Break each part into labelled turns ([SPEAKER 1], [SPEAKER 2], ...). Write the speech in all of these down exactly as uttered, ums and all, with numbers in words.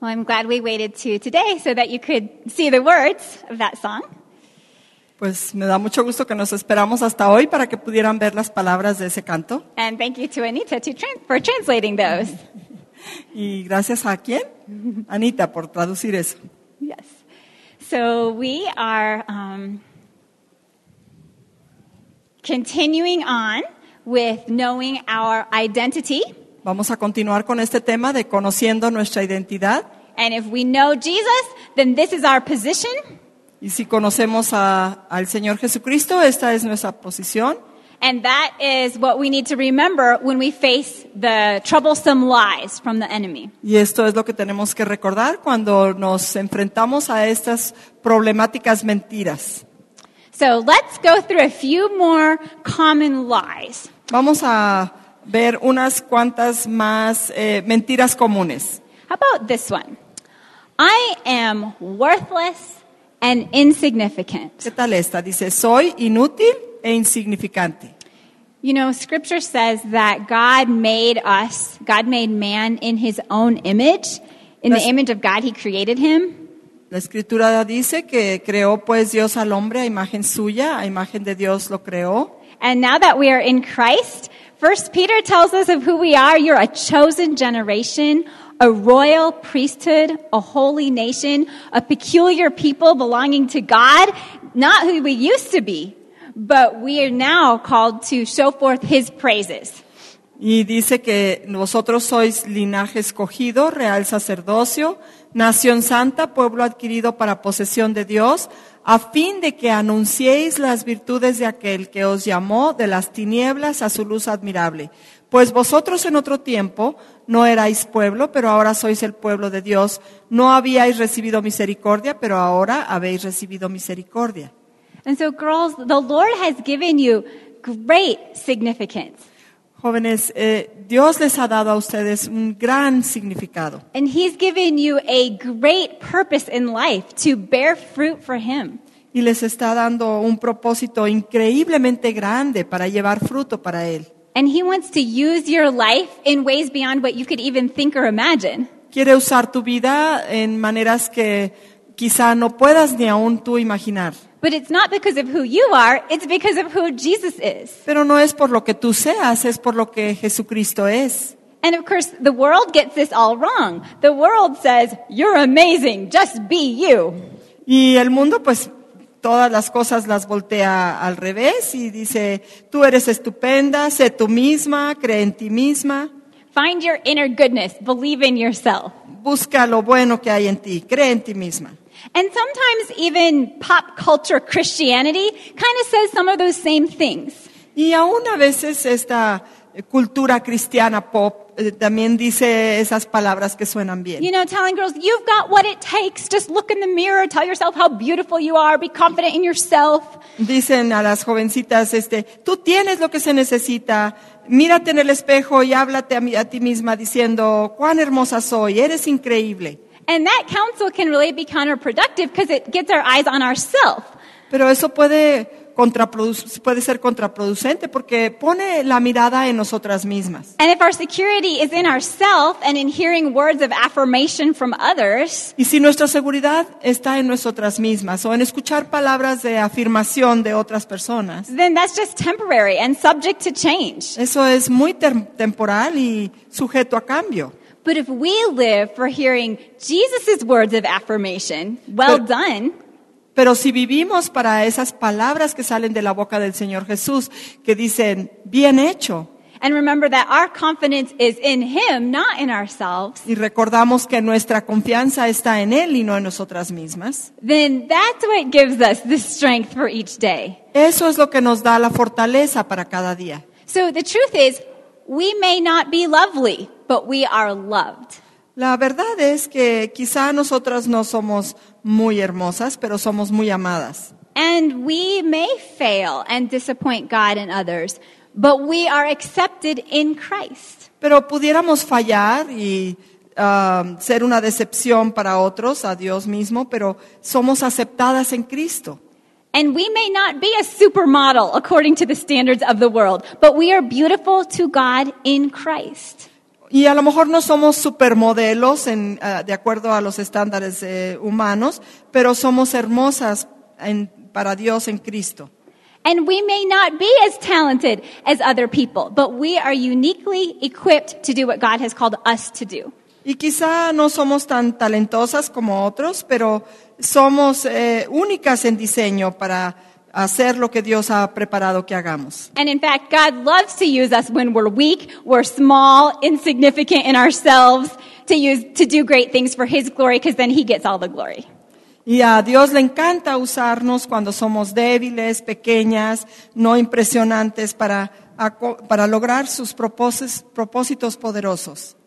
[SPEAKER 1] Well, I'm glad we waited to today so that you could see the words of that song.
[SPEAKER 2] Pues me da mucho gusto que nos esperamos hasta hoy para que pudieran ver las palabras de ese canto.
[SPEAKER 1] And thank you to Anita to tran- for translating those.
[SPEAKER 2] Y gracias a quién? Anita, por traducir eso.
[SPEAKER 1] Yes. So we are um, continuing on with knowing our identity.
[SPEAKER 2] Vamos a continuar con este tema de conociendo nuestra identidad.
[SPEAKER 1] And if we know Jesus, then this is our position.
[SPEAKER 2] Y si conocemos a, al Señor Jesucristo, esta es nuestra posición.
[SPEAKER 1] And that is what we need to remember when we face the troublesome lies from the enemy.
[SPEAKER 2] Y esto es lo que tenemos que recordar cuando nos enfrentamos a estas problemáticas mentiras.
[SPEAKER 1] So let's go through a few more common lies.
[SPEAKER 2] Vamos a ver unas cuantas más eh, mentiras comunes.
[SPEAKER 1] How about this one? I am worthless and insignificant.
[SPEAKER 2] ¿Qué tal esta? Dice, soy inútil e insignificante.
[SPEAKER 1] You know, Scripture says that God made us, God made man in his own image. In
[SPEAKER 2] Las-
[SPEAKER 1] the image of God, he created him.
[SPEAKER 2] La Escritura dice que creó pues Dios al hombre a imagen suya, a imagen de Dios lo creó.
[SPEAKER 1] And now that we are in Christ, First Peter tells us of who we are. You're a chosen generation, a royal priesthood, a holy nation, a peculiar people belonging to God, not who we used to be, but we are now called to show forth his praises.
[SPEAKER 2] Y dice que vosotros sois linaje escogido, real sacerdocio, nación santa, pueblo adquirido para posesión de Dios, a fin de que anunciéis las virtudes de aquel que os llamó de las tinieblas a su luz admirable. Pues vosotros en otro tiempo no erais pueblo, pero ahora sois el pueblo de Dios. No habíais recibido misericordia, pero ahora habéis recibido misericordia.
[SPEAKER 1] And so girls, the Lord has given you great significance.
[SPEAKER 2] Jóvenes, eh, Dios les ha dado a ustedes un gran significado.
[SPEAKER 1] And he's given you a great purpose in life to bear fruit for him.
[SPEAKER 2] Y les está dando un propósito increíblemente grande para llevar fruto para Él.
[SPEAKER 1] And he wants to use your life in ways beyond what you could even think or imagine.
[SPEAKER 2] Quiere usar tu vida en maneras que quizá no puedas ni aún tú imaginar.
[SPEAKER 1] But it's not because of who you are, it's because of who Jesus is.
[SPEAKER 2] Pero no es por lo que tú seas, es por lo que Jesucristo es.
[SPEAKER 1] And of course, the world gets this all wrong. The world says, you're amazing, just be you.
[SPEAKER 2] Y el mundo pues todas las cosas las voltea al revés y dice, tú eres estupenda, sé tú misma, cree en ti misma,
[SPEAKER 1] Find your inner goodness, believe in yourself.
[SPEAKER 2] busca lo bueno que hay en ti, cree en ti misma.
[SPEAKER 1] And sometimes even pop culture Christianity kind of says some of those same things.
[SPEAKER 2] Y aún a veces esta eh, cultura cristiana pop eh, también dice esas palabras que suenan bien.
[SPEAKER 1] You know, telling girls, you've got what it takes. Just look in the mirror, tell yourself how beautiful you are, be confident in yourself.
[SPEAKER 2] Dicen a las jovencitas, este, tú tienes lo que se necesita, mírate en el espejo y háblate a, mí- a ti misma diciendo, cuán hermosa soy, eres increíble.
[SPEAKER 1] And that counsel can really be counterproductive because it gets our eyes on ourselves.
[SPEAKER 2] Pero eso puede, contraproduc- puede ser contraproducente porque pone la mirada en nosotras mismas.
[SPEAKER 1] And if our security is in ourselves and in hearing words of affirmation from others,
[SPEAKER 2] Y si nuestra seguridad está en nosotras mismas o en escuchar palabras de afirmación de otras personas,
[SPEAKER 1] then that's just temporary and subject to change.
[SPEAKER 2] eso es muy ter- temporal y sujeto a cambio.
[SPEAKER 1] But if we live for hearing Jesus' words of affirmation, well
[SPEAKER 2] But-
[SPEAKER 1] done,
[SPEAKER 2] Pero si vivimos para esas palabras que salen de la boca del Señor Jesús, que dicen, bien hecho,
[SPEAKER 1] and remember that our confidence is in Him, not in ourselves,
[SPEAKER 2] y recordamos que nuestra confianza está en Él y no en nosotras mismas,
[SPEAKER 1] then that's what gives us the strength for each day.
[SPEAKER 2] eso es lo que nos da la fortaleza para cada día.
[SPEAKER 1] So the truth is, we may not be lovely, but we are loved.
[SPEAKER 2] La verdad es que quizá nosotras no somos muy hermosas, pero somos muy amadas.
[SPEAKER 1] And we may fail and disappoint God and others, but we are accepted in Christ.
[SPEAKER 2] Pero pudiéramos fallar y um, ser una decepción para otros, a Dios mismo, pero somos aceptadas en Cristo.
[SPEAKER 1] And we may not be a supermodel according to the standards of the world, but we are beautiful to God in Christ.
[SPEAKER 2] Y a lo mejor no somos supermodelos en, uh, de acuerdo a los estándares eh, humanos, pero somos hermosas en, para Dios en Cristo.
[SPEAKER 1] And we may not be as talented as other people, but we are uniquely equipped to do what God has called us to do.
[SPEAKER 2] Y quizá no somos tan talentosas como otros, pero somos eh, únicas en diseño para hacer lo que Dios ha preparado que hagamos.
[SPEAKER 1] And in fact, God loves to use us when we're weak, we're small, insignificant in ourselves, to use to do great things for His glory, because then He gets all the glory.
[SPEAKER 2] Y a Dios le encanta usarnos cuando somos débiles, pequeñas, no impresionantes para, para lograr sus propósitos, propósitos poderosos.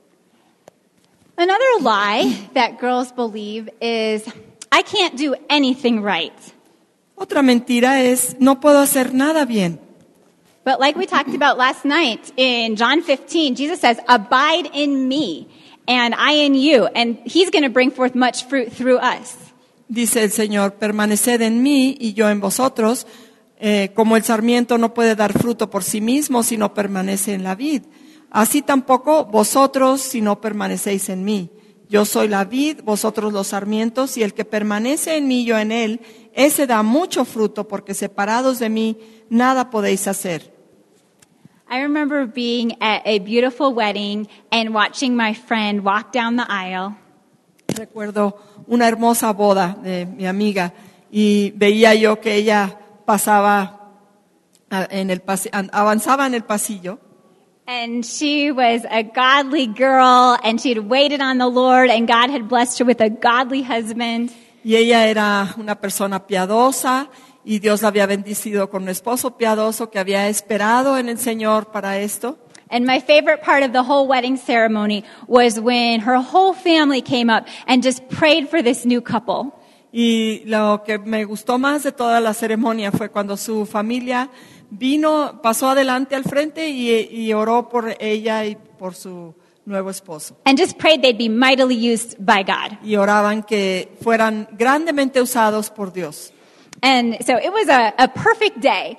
[SPEAKER 1] Another lie that girls believe is, I can't do anything right.
[SPEAKER 2] Otra mentira es, no puedo hacer nada bien.
[SPEAKER 1] But like we talked about last night in John fifteen, Jesus says, abide in me and I in you. And He's going to bring forth much fruit through us.
[SPEAKER 2] Dice el Señor, permaneced en mí y yo en vosotros, eh, como el sarmiento no puede dar fruto por sí mismo si no permanece en la vid. Así tampoco vosotros si no permanecéis en mí. Yo soy la vid, vosotros los sarmientos, y el que permanece en mí, yo en él, ese da mucho fruto, porque separados de mí nada podéis hacer.
[SPEAKER 1] I remember being at a beautiful wedding and watching my friend walk down the aisle.
[SPEAKER 2] Recuerdo una hermosa boda de mi amiga y veía yo que ella pasaba en el pas- avanzaba en el pasillo.
[SPEAKER 1] And she was a godly girl, and she had waited on the Lord, and God had blessed her with a godly husband.
[SPEAKER 2] Y ella era una persona piadosa y Dios la había bendecido con un esposo piadoso que había esperado en el Señor para esto.
[SPEAKER 1] And my favorite part of the whole wedding ceremony was when her whole family came up and just prayed for this new couple.
[SPEAKER 2] Y lo que me gustó más de toda la ceremonia fue cuando su familia vino, pasó adelante al frente y, y oró por ella y por su nuevo esposo.
[SPEAKER 1] And just prayed they'd be mightily used by God.
[SPEAKER 2] Y oraban que fueran grandemente usados por Dios.
[SPEAKER 1] And so it was a, a perfect day.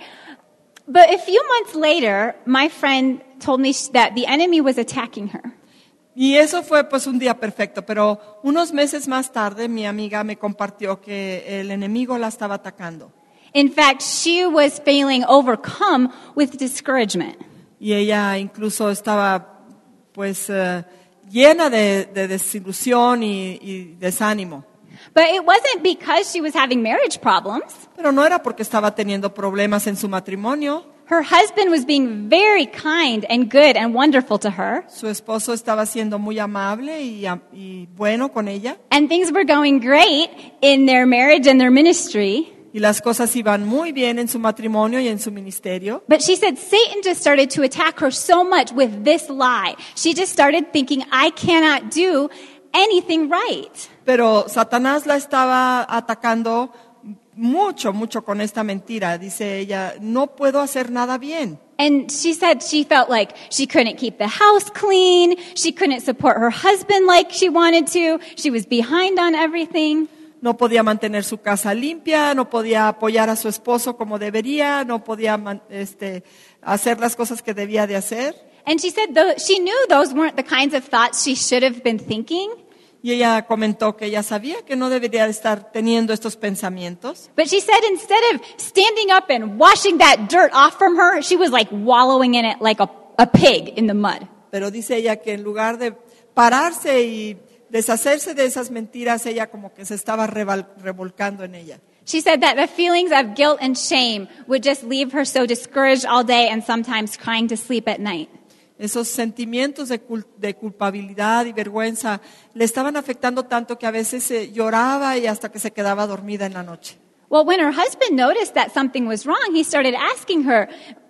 [SPEAKER 1] But a few months later, my friend told me that the enemy was attacking her.
[SPEAKER 2] Y eso fue pues un día perfecto, pero unos meses más tarde mi amiga me compartió que el enemigo la estaba atacando.
[SPEAKER 1] In fact, she was feeling overcome with discouragement.
[SPEAKER 2] Y ella incluso estaba pues uh, llena de, de desilusión y, y desánimo.
[SPEAKER 1] But it wasn't because she was having marriage problems.
[SPEAKER 2] Pero no era porque estaba teniendo problemas en su matrimonio.
[SPEAKER 1] Her husband was being very kind and good and wonderful to her.
[SPEAKER 2] Su esposo estaba siendo muy amable y, y bueno con ella.
[SPEAKER 1] And things were going great in their marriage and their ministry.
[SPEAKER 2] Y las cosas iban muy bien en su matrimonio y en su ministerio.
[SPEAKER 1] But she said Satan just started to attack her so much with this lie. She just started thinking, I cannot do anything right.
[SPEAKER 2] Pero Satanás la estaba atacando mucho, mucho con esta mentira. Dice ella, no puedo hacer nada bien.
[SPEAKER 1] And she said she felt like she couldn't keep the house clean. She couldn't support her husband like she wanted to. She was behind on everything.
[SPEAKER 2] No podía mantener su casa limpia, no podía apoyar a su esposo como debería, no podía este, hacer las cosas que debía de hacer.
[SPEAKER 1] And she said though, she knew those weren't the kinds of thoughts she should have been thinking.
[SPEAKER 2] Y ella comentó que ella sabía que no debería estar teniendo estos pensamientos.
[SPEAKER 1] But she said instead of standing up and washing that dirt off from her, she was like wallowing in it like a, a pig in the mud.
[SPEAKER 2] Pero dice ella que en lugar de pararse y deshacerse de esas mentiras, ella como que se estaba revol- revolcando en ella.
[SPEAKER 1] She said that the feelings of guilt and shame would just leave her so discouraged all day and sometimes crying to sleep at night.
[SPEAKER 2] Esos sentimientos de, cul- de culpabilidad y vergüenza le estaban afectando tanto que a veces eh, lloraba y hasta que se quedaba dormida en la noche.
[SPEAKER 1] Well, when her husband noticed that something was wrong, he started asking her,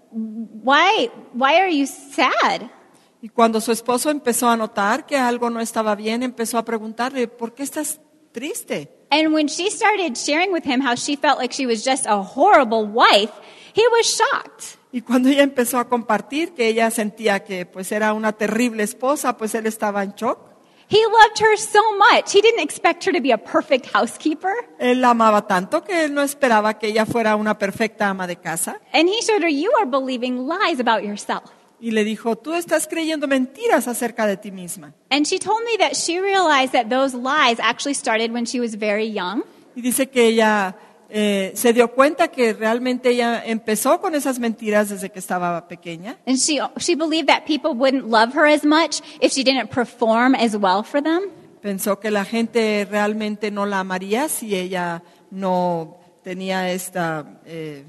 [SPEAKER 1] why, why are you sad?
[SPEAKER 2] Y cuando su esposo empezó a notar que algo no estaba bien, empezó a preguntarle, ¿por qué estás triste?
[SPEAKER 1] And when she started sharing with him how she felt like she was just a horrible wife, he was shocked.
[SPEAKER 2] Y cuando ella empezó a compartir que ella sentía que pues era una terrible esposa, pues él estaba en shock.
[SPEAKER 1] He loved her so much. He didn't expect her to be a perfect housekeeper.
[SPEAKER 2] Él la amaba tanto que él no esperaba que ella fuera una perfecta ama de casa.
[SPEAKER 1] And he showed her, you are believing lies about yourself.
[SPEAKER 2] y le dijo, tú estás creyendo mentiras acerca de ti misma.
[SPEAKER 1] And she told me that she realized that those lies actually started when she was very young.
[SPEAKER 2] Y dice que ella eh, se dio cuenta que realmente ella empezó con esas mentiras desde que estaba pequeña.
[SPEAKER 1] And she, she believed that people wouldn't love her as much if she didn't perform as well for them.
[SPEAKER 2] Pensó que la gente realmente no la amaría si ella no tenía esta... Eh,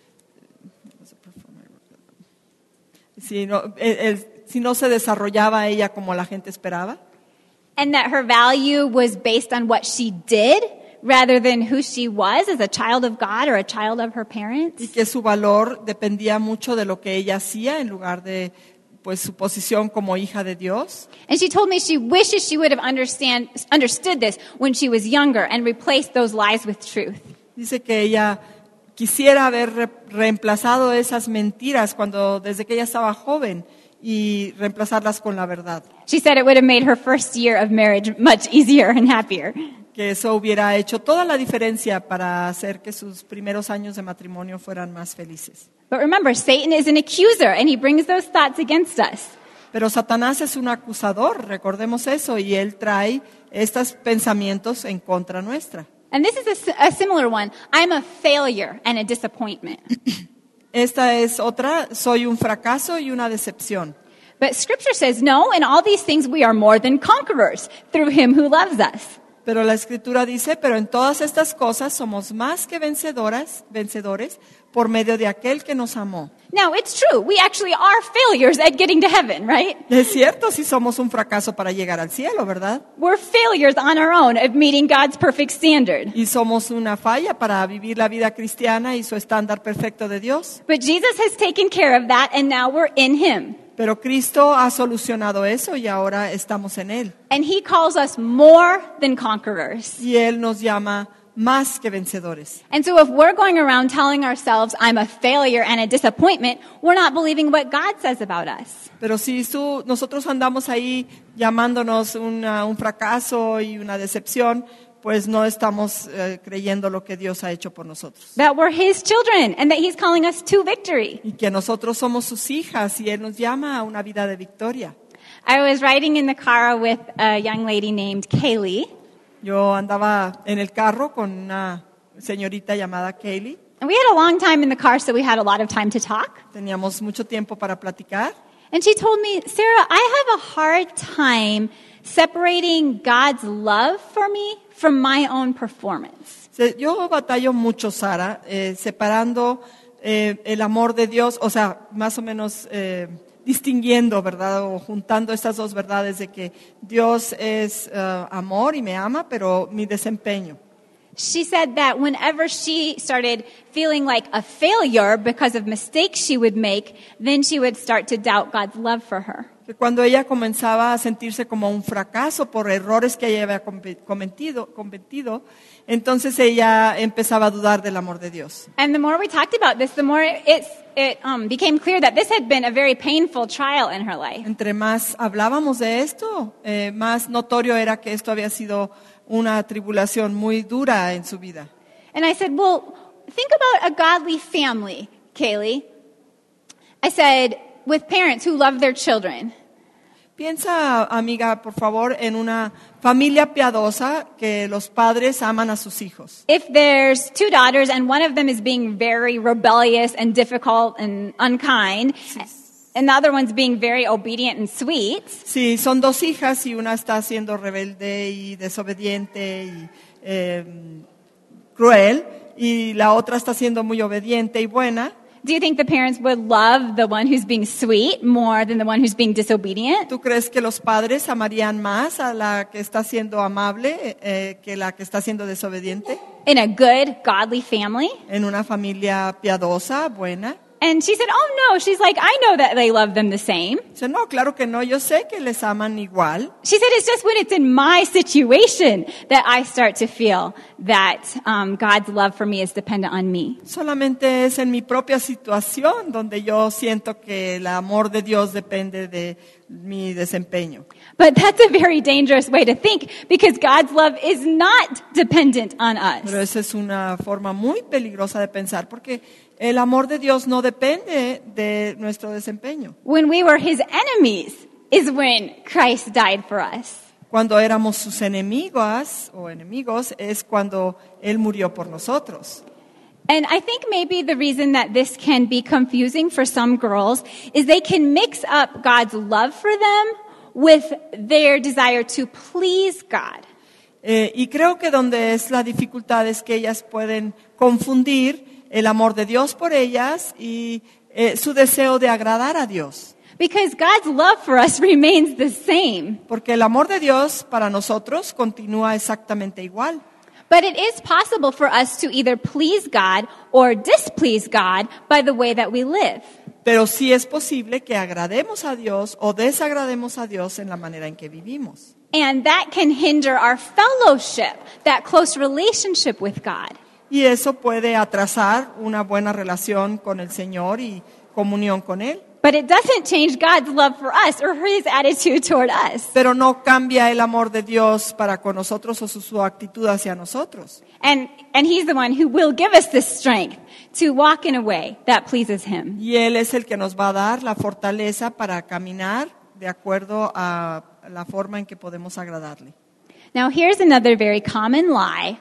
[SPEAKER 2] si, no, el, el, si no se desarrollaba ella como la gente esperaba.
[SPEAKER 1] And that her value was based on what she did rather than who she was as a child of God or a child of her parents.
[SPEAKER 2] Y que su valor dependía mucho de lo que ella hacía en lugar de pues su posición como hija de Dios.
[SPEAKER 1] And she told me she wishes she would have understand, understood this when she was younger and replaced those lies with truth.
[SPEAKER 2] Dice que ella quisiera haber re- reemplazado esas mentiras cuando desde que ella estaba joven y reemplazarlas con la verdad.
[SPEAKER 1] She said it would have made her first year of marriage much easier and happier.
[SPEAKER 2] Que eso hubiera hecho toda la diferencia para hacer que sus primeros años de matrimonio fueran más felices.
[SPEAKER 1] But remember, Satan is an accuser and he brings those thoughts against us.
[SPEAKER 2] Pero Satanás es un acusador, recordemos eso, y él trae estos pensamientos en contra nuestra.
[SPEAKER 1] And this is a, a similar one. I'm a failure and a disappointment.
[SPEAKER 2] Esta es otra, soy un fracaso y una decepción.
[SPEAKER 1] But Scripture says, no, in all these things we are more than conquerors through him who loves us.
[SPEAKER 2] Pero la Escritura dice, pero en todas estas cosas somos más que vencedoras, vencedores por medio de aquel que nos amó.
[SPEAKER 1] Now, it's true. We actually are failures at getting to heaven, right?
[SPEAKER 2] Es cierto, si somos un fracaso para llegar al cielo, ¿verdad?
[SPEAKER 1] We're failures on our own of meeting God's perfect standard.
[SPEAKER 2] Y somos una falla para vivir la vida cristiana y su estándar perfecto de Dios.
[SPEAKER 1] But Jesus has taken care of that, and now we're in him.
[SPEAKER 2] Pero Cristo ha solucionado eso y ahora estamos en Él.
[SPEAKER 1] And he calls us more than conquerors.
[SPEAKER 2] Y Él nos llama más que vencedores.
[SPEAKER 1] And so if we're going around telling ourselves, I'm a failure and a disappointment, we're not believing what God says about us.
[SPEAKER 2] Pero si tú, nosotros andamos ahí llamándonos una, un fracaso y una decepción, pues no estamos eh, creyendo lo que Dios ha hecho por nosotros.
[SPEAKER 1] That we're his children and that he's calling us to victory.
[SPEAKER 2] Y que nosotros somos sus hijas y Él nos llama a una vida de victoria.
[SPEAKER 1] I was riding in the car with a young lady named Kaylee.
[SPEAKER 2] Yo andaba en el carro con una señorita llamada Kaylee.
[SPEAKER 1] And we had a long time in the car, so we had a lot of time to talk.
[SPEAKER 2] Teníamos mucho tiempo para platicar.
[SPEAKER 1] And she told me, Sarah, I have a hard time separating God's love for me from my own performance.
[SPEAKER 2] Yo batallo mucho, Sara, eh, separando eh, el amor de Dios, o sea, más o menos eh, distinguiendo, ¿verdad? O juntando estas dos verdades de que Dios es uh, amor y me ama, pero mi desempeño.
[SPEAKER 1] She said that whenever she started feeling like a failure because of mistakes she would make, then she would start to doubt God's love for her.
[SPEAKER 2] Que cuando ella comenzaba a sentirse como un fracaso por errores que ella había cometido, cometido, entonces ella empezaba a dudar del amor de Dios.
[SPEAKER 1] And the more we talked about this, the more it's, it um, became clear that this had been a very painful trial in her life.
[SPEAKER 2] Entre más hablábamos de esto, eh, más notorio era que esto había sido una tribulación muy dura en su vida.
[SPEAKER 1] And I said, well, think about a godly family, Kaylee. I said, with parents who love their children.
[SPEAKER 2] Piensa, amiga, por favor, en una familia piadosa que los padres aman a sus hijos.
[SPEAKER 1] If there's two daughters and one of them is being very rebellious and difficult and unkind, and the other one's being very obedient and sweet.
[SPEAKER 2] Sí, son dos hijas y una está siendo rebelde y desobediente y eh, cruel, y la otra está siendo muy obediente y buena.
[SPEAKER 1] Do you think the parents would love the one who's being sweet more than the one who's being disobedient?
[SPEAKER 2] ¿Tú crees que los padres amarían más a la que está siendo amable eh, que la que está siendo desobediente?
[SPEAKER 1] In a good, godly family?
[SPEAKER 2] En una familia piadosa, buena.
[SPEAKER 1] And she said, oh no, she's like, I know that they love them the same.
[SPEAKER 2] Dice, no, claro que no, yo sé que les aman igual.
[SPEAKER 1] She said, it's just when it's in my situation that I start to feel that um, God's love for me is dependent on me.
[SPEAKER 2] Solamente es en mi propia situación donde yo siento que el amor de Dios depende de mi desempeño.
[SPEAKER 1] But that's a very dangerous way to think because God's love is not dependent on us.
[SPEAKER 2] Pero esa es una forma muy peligrosa de pensar porque El amor de Dios no depende de nuestro desempeño.
[SPEAKER 1] When we were his enemies is when Christ died for us.
[SPEAKER 2] Cuando éramos sus enemigas o enemigos es cuando Él murió por nosotros.
[SPEAKER 1] And I think maybe the reason that this can be confusing for some girls is they can mix up God's love for them with their desire to please God.
[SPEAKER 2] Eh, y creo que donde es la dificultad es que ellas pueden confundir el amor de Dios por ellas y eh, su deseo de agradar a Dios.
[SPEAKER 1] Because God's love for us remains the same.
[SPEAKER 2] Porque el amor de Dios para nosotros continúa exactamente igual.
[SPEAKER 1] But it is possible for us to either please God or displease God by the way that we live.
[SPEAKER 2] Pero sí es posible que agrademos a Dios o desagrademos a Dios en la manera en que vivimos.
[SPEAKER 1] And that can hinder our fellowship, that close relationship with God.
[SPEAKER 2] Y eso puede atrasar una buena relación con el Señor y comunión con Él.
[SPEAKER 1] But it doesn't change God's love for us or his attitude toward us.
[SPEAKER 2] Pero no cambia el amor de Dios para con nosotros o su, su actitud hacia nosotros.
[SPEAKER 1] And, and he's the one who will give us the strength to walk in a way that pleases him.
[SPEAKER 2] Y Él es el que nos va a dar la fortaleza para caminar de acuerdo a la forma en que podemos agradarle.
[SPEAKER 1] Now here's another very common lie.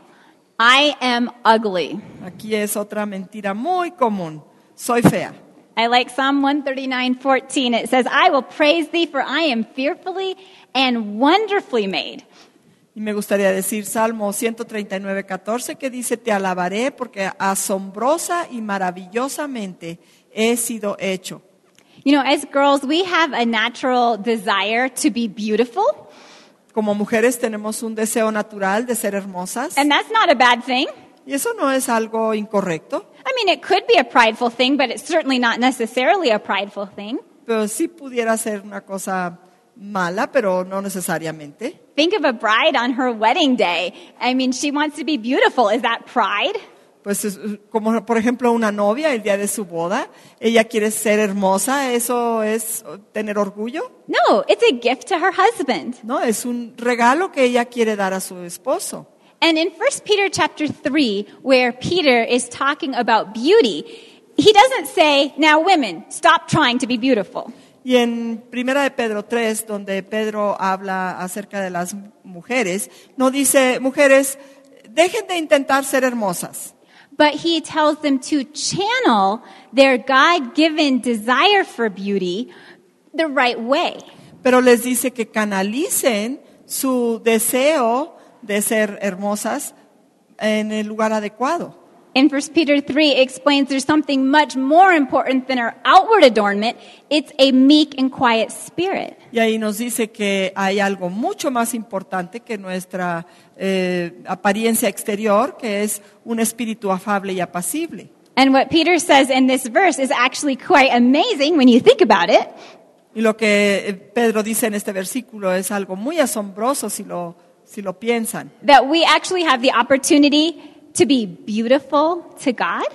[SPEAKER 1] I am ugly.
[SPEAKER 2] Aquí es otra mentira muy común. Soy fea.
[SPEAKER 1] I like Psalm one thirty-nine fourteen. It says, I will praise thee for I am fearfully and wonderfully made.
[SPEAKER 2] Y me gustaría decir Salmo ciento treinta y nueve, catorce, que dice, te alabaré porque asombrosa y maravillosamente he sido hecho.
[SPEAKER 1] You know, as girls, we have a natural desire to be beautiful.
[SPEAKER 2] Como mujeres tenemos un deseo natural de ser hermosas.
[SPEAKER 1] And that's not a bad thing.
[SPEAKER 2] Y eso no es algo incorrecto.
[SPEAKER 1] I mean, it could be a prideful thing, but it's certainly not necessarily a prideful thing.
[SPEAKER 2] Pero sí pudiera ser una cosa mala, pero no necesariamente.
[SPEAKER 1] Think of a bride on her wedding day. I mean, she wants to be beautiful. Is that pride?
[SPEAKER 2] Pues es, como por ejemplo una novia el día de su boda, ella quiere ser hermosa, ¿eso es tener orgullo?
[SPEAKER 1] No, it's a gift to her husband.
[SPEAKER 2] No, es un regalo que ella quiere dar a su esposo.
[SPEAKER 1] And in First Peter chapter three, where Peter is talking about beauty, he doesn't say, now women, stop trying to be beautiful.
[SPEAKER 2] Y en Primera de Pedro tres, donde Pedro habla acerca de las mujeres, no dice, mujeres, dejen de intentar ser hermosas.
[SPEAKER 1] But he tells them to channel their God-given desire for beauty the right way.
[SPEAKER 2] Pero les dice que canalicen su deseo de ser hermosas en el lugar adecuado.
[SPEAKER 1] In First Peter three, it explains there's something much more important than our outward adornment. It's a meek and quiet spirit.
[SPEAKER 2] Y ahí nos dice que hay algo mucho más importante que nuestra eh, apariencia exterior, que es un espíritu afable y apacible.
[SPEAKER 1] And what Peter says in this verse is actually quite amazing when you think about it.
[SPEAKER 2] Y lo que Pedro dice en este versículo es algo muy asombroso si lo, si lo piensan.
[SPEAKER 1] That we actually have the opportunity to be beautiful to God.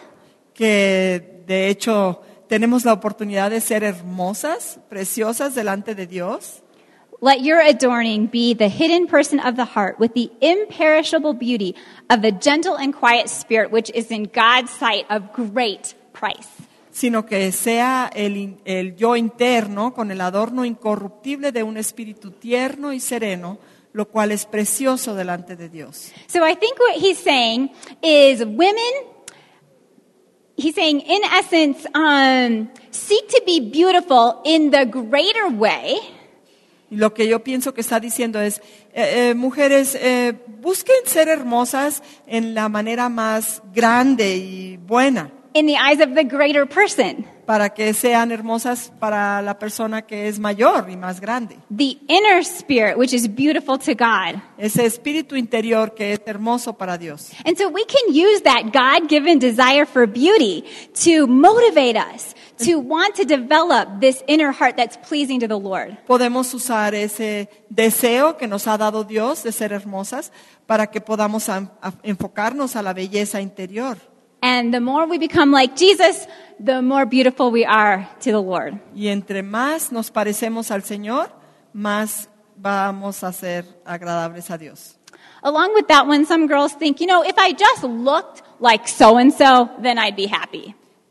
[SPEAKER 2] Que de hecho tenemos la oportunidad de ser hermosas, preciosas delante de Dios.
[SPEAKER 1] Let your adorning be the hidden person of the heart with the imperishable beauty of a gentle and quiet spirit, which is in God's sight of great price.
[SPEAKER 2] Sino que sea el, el yo interno con el adorno incorruptible de un espíritu tierno y sereno, lo cual es precioso delante de Dios.
[SPEAKER 1] So I think what he's saying is women, he's saying in essence, um, seek to be beautiful in the greater way.
[SPEAKER 2] Y lo que yo pienso que está diciendo es, eh, eh, mujeres, eh, busquen ser hermosas en la manera más grande y buena.
[SPEAKER 1] In the eyes of the greater person.
[SPEAKER 2] Para que sean hermosas para la persona que es mayor y más grande.
[SPEAKER 1] The inner spirit, which is beautiful to God.
[SPEAKER 2] Ese espíritu interior que es hermoso para Dios.
[SPEAKER 1] And so we can use that God-given desire for beauty to motivate us, to want to develop this inner heart that's pleasing to the Lord.
[SPEAKER 2] Podemos usar ese deseo que nos ha dado Dios de ser hermosas para que podamos a, a enfocarnos a la belleza interior.
[SPEAKER 1] And the more we become like Jesus, the more beautiful we are to the Lord.
[SPEAKER 2] Y entre más nos parecemos al Señor, más vamos a ser agradables a Dios.
[SPEAKER 1] Along with that one, some girls think, you know, if I just looked like so-and-so, then I'd be happy.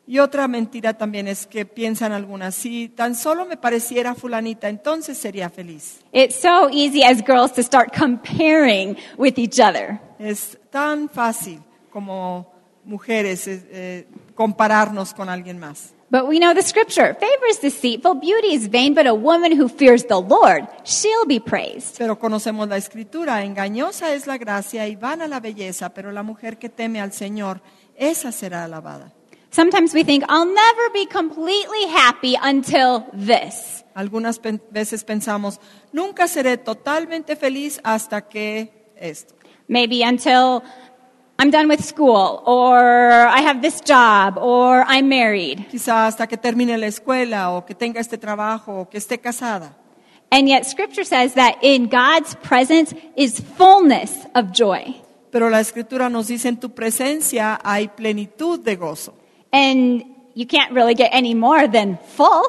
[SPEAKER 2] Y otra mentira también es que piensan algunas, si tan solo me pareciera fulanita, entonces sería feliz.
[SPEAKER 1] It's so easy as girls to start comparing with each other.
[SPEAKER 2] Es tan fácil como mujeres eh, eh, compararnos con alguien más.
[SPEAKER 1] But we know the scripture. Favor is deceitful, beauty is vain, but a woman who fears the Lord, she'll be praised.
[SPEAKER 2] Pero conocemos la escritura, engañosa es la gracia y vana la belleza, pero la mujer que teme al Señor, esa será alabada.
[SPEAKER 1] Sometimes we think, I'll never be completely happy until this.
[SPEAKER 2] Algunas pen- veces pensamos, nunca seré totalmente feliz hasta que esto.
[SPEAKER 1] Maybe until I'm done with school, or I have this job, or I'm married.
[SPEAKER 2] Quizá hasta que termine la escuela o que tenga este trabajo o que esté casada.
[SPEAKER 1] And yet scripture says that in God's presence is fullness of joy.
[SPEAKER 2] Pero la escritura nos dice, en tu presencia hay plenitud de gozo.
[SPEAKER 1] And you can't really get any more than full.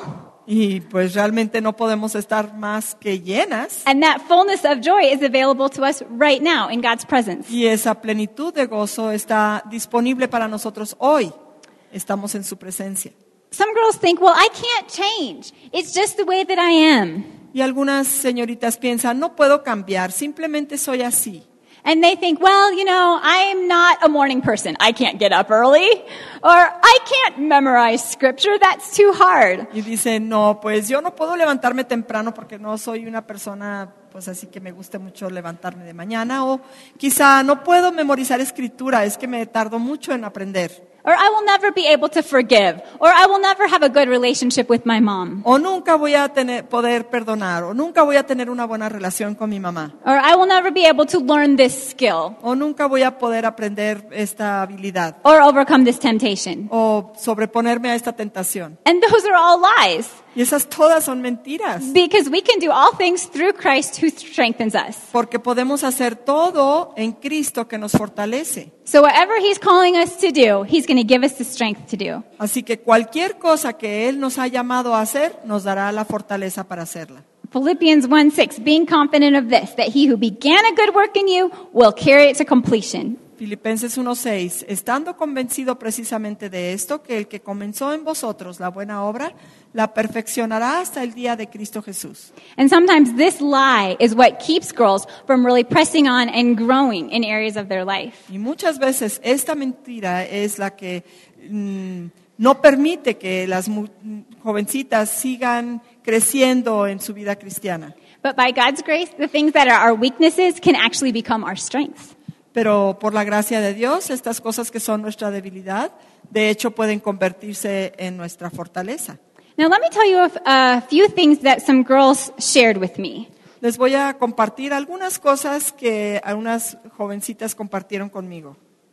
[SPEAKER 2] Y pues realmente no podemos estar más que llenas.
[SPEAKER 1] And that fullness of joy is available to us right now in God's presence.
[SPEAKER 2] Y esa plenitud de gozo está disponible para nosotros hoy. Estamos en su presencia.
[SPEAKER 1] Some girls think, well, I can't change. It's just the way that I am.
[SPEAKER 2] Y algunas señoritas piensan, no puedo cambiar, simplemente soy así.
[SPEAKER 1] And they think, well, you know, I'm not a morning person. I can't get up early. Or I can't memorize scripture. That's too hard.
[SPEAKER 2] Y dicen, no, pues yo no puedo levantarme temprano porque no soy una persona, pues así que me guste mucho levantarme de mañana. O quizá no puedo memorizar escritura, es que me tardo mucho en aprender.
[SPEAKER 1] Or I will never be able to forgive. Or I will never have a good relationship with my mom.
[SPEAKER 2] O nunca voy a tener, poder perdonar, o nunca voy a tener una buena relación con mi mamá.
[SPEAKER 1] Or I will never be able to learn this skill.
[SPEAKER 2] O nunca voy a poder aprender esta habilidad.
[SPEAKER 1] Or overcome this temptation.
[SPEAKER 2] O sobreponerme a esta tentación.
[SPEAKER 1] And those are all lies.
[SPEAKER 2] Y esas todas son mentiras.
[SPEAKER 1] Because we can do all things through Christ who strengthens us.
[SPEAKER 2] Porque podemos hacer todo en Cristo que nos fortalece.
[SPEAKER 1] So whatever He's calling us to do, He's going to give us the strength to do.
[SPEAKER 2] Así que cualquier cosa que Él nos ha llamado a hacer, nos dará la fortaleza para hacerla.
[SPEAKER 1] Philippians one six, being confident of this, that He who began a good work in you will carry it to completion.
[SPEAKER 2] Filipenses uno seis, estando convencido precisamente de esto, que el que comenzó en vosotros la buena obra, la perfeccionará hasta el día de Cristo Jesús.
[SPEAKER 1] And sometimes this lie is what keeps girls from really pressing on and growing in areas of their life.
[SPEAKER 2] Y muchas veces esta mentira es la que mm, no permite que las mu- jovencitas sigan creciendo en su vida cristiana.
[SPEAKER 1] But by God's grace, the things that are our weaknesses can actually become our strengths.
[SPEAKER 2] Pero por la gracia de Dios, estas cosas que son nuestra debilidad, de hecho pueden convertirse en nuestra fortaleza.
[SPEAKER 1] Now let me tell you a, a few things that some girls shared with me.
[SPEAKER 2] Les voy a compartir algunas cosas que algunas jovencitas compartieron conmigo.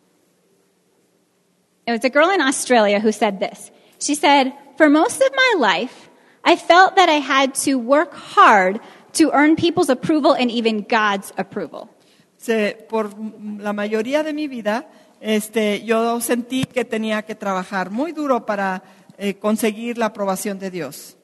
[SPEAKER 1] It was a girl in Australia who said this. She said, for most of my life, I felt that I had to work hard to earn people's approval and even God's approval.
[SPEAKER 2] Se, por la mayoría de mi vida, este, yo sentí que tenía que trabajar muy duro para eh, conseguir la aprobación de Dios.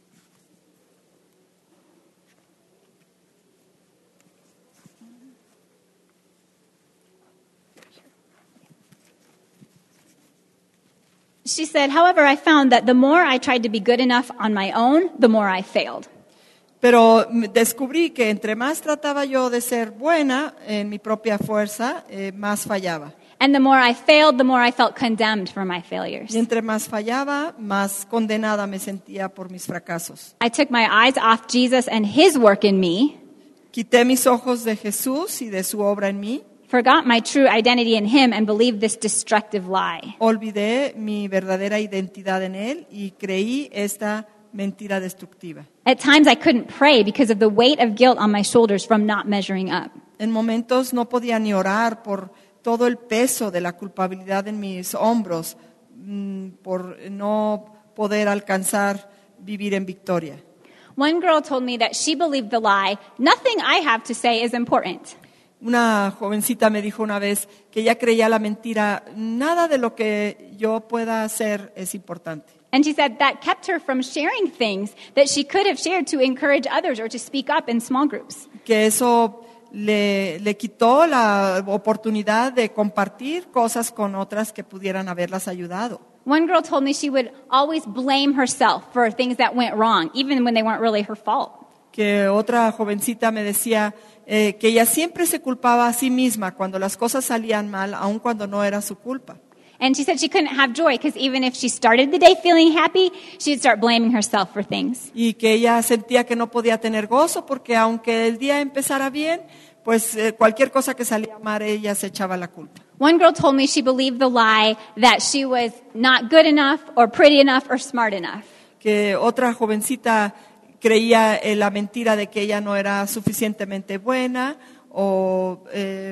[SPEAKER 1] She said, however, I found that the more I tried to be good enough on my own, the more I failed.
[SPEAKER 2] Pero descubrí que entre más trataba yo de ser buena en mi propia fuerza, eh, más fallaba.
[SPEAKER 1] And the more I failed, the more I felt condemned for my failures.
[SPEAKER 2] Y entre más fallaba, más condenada me sentía por mis fracasos.
[SPEAKER 1] I took my eyes off Jesus and His work in me,
[SPEAKER 2] Quité mis ojos de Jesús y de su obra en mí.
[SPEAKER 1] forgot my true identity in Him, and believed this destructive lie.
[SPEAKER 2] Olvidé mi verdadera identidad en Él y creí esta mentira destructiva.
[SPEAKER 1] At times I couldn't pray because of the weight of guilt on my shoulders from not measuring up.
[SPEAKER 2] En momentos no podía ni orar por todo el peso de la culpabilidad en mis hombros, mm, por no poder alcanzar vivir en victoria.
[SPEAKER 1] One girl told me that she believed the lie, nothing I have to say is important.
[SPEAKER 2] Una jovencita me dijo una vez que ella creía la mentira, nada de lo que yo pueda hacer es importante.
[SPEAKER 1] And she said that kept her from sharing things that she could have shared to encourage others or to speak up in small groups.
[SPEAKER 2] Que eso le, le quitó la oportunidad de compartir cosas con otras que pudieran haberlas ayudado.
[SPEAKER 1] One girl told me she would always blame herself for things that went wrong, even when they weren't really her fault.
[SPEAKER 2] Que otra jovencita me decía eh, que ella siempre se culpaba a sí misma cuando las cosas salían mal, aun cuando no era su culpa.
[SPEAKER 1] And she said she couldn't have joy because even if she started the day feeling happy, she'd start blaming herself for things.
[SPEAKER 2] Y que ella sentía que no podía tener gozo porque aunque el día empezara bien, pues eh, cualquier cosa que salía mal ella se echaba la culpa.
[SPEAKER 1] One girl told me she believed the lie that she was not good enough or pretty enough or smart enough.
[SPEAKER 2] Que otra jovencita creía en la mentira de que ella no era suficientemente buena o, eh,